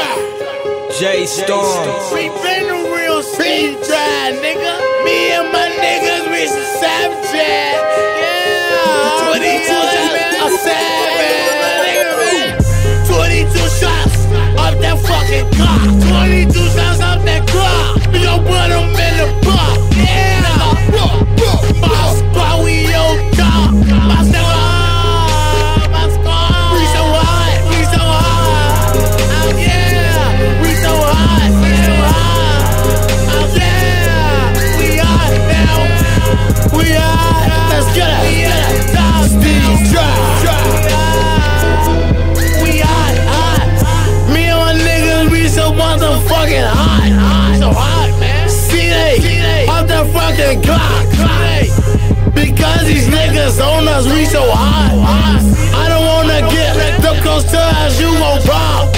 J Storm. We been the real street drive, nigga. Me and my niggas, we some savage. Yeah. 22 shots, a savage. 22 shots off that fucking clock. 22 shots off that clock. We gon' put them in the box. Yeah. My spot, we on top. My squad, my squad. We so hot, we so hot. Oh yeah, we so hot, we so hot. Oh yeah, we hot now. We hot. Let's get it. Steve Drive. We hot, hot. Me and my niggas, we so motherfucking hot. So hot, man. See they off the fucking clock. Because these niggas on us, we so hot. I don't wanna get them close to us, you gon' pop.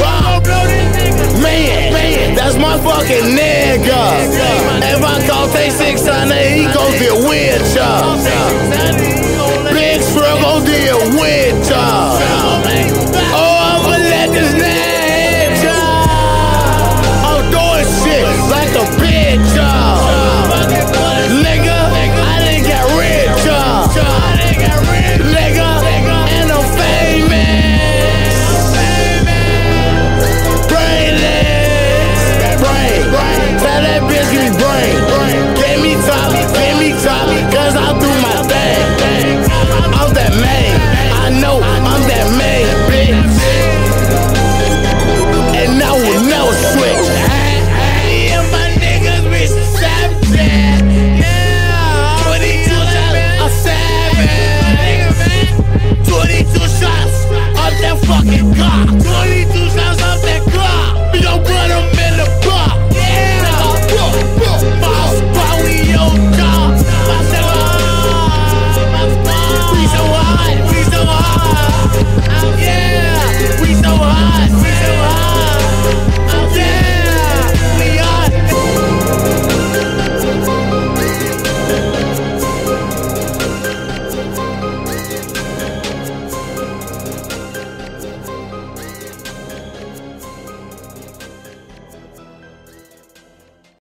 Man, that's my fucking nigga. If I call K6 on it, he gon' get with ya. Big Shrug gon' deal with ya. Oh, I'ma let this nigga hit ya. I'm doing shit like a bitch, nigga, I didn't get rich, nigga, and I'm famous. Brain, tell that bitch give me brain. Give me top, cause I do my thing. I'm that man, I know I'm that man, bitch. And I will never switch. Me and my niggas, we some savages. Yeah, 22 shots, a savage. 22 shots off that fucking clock.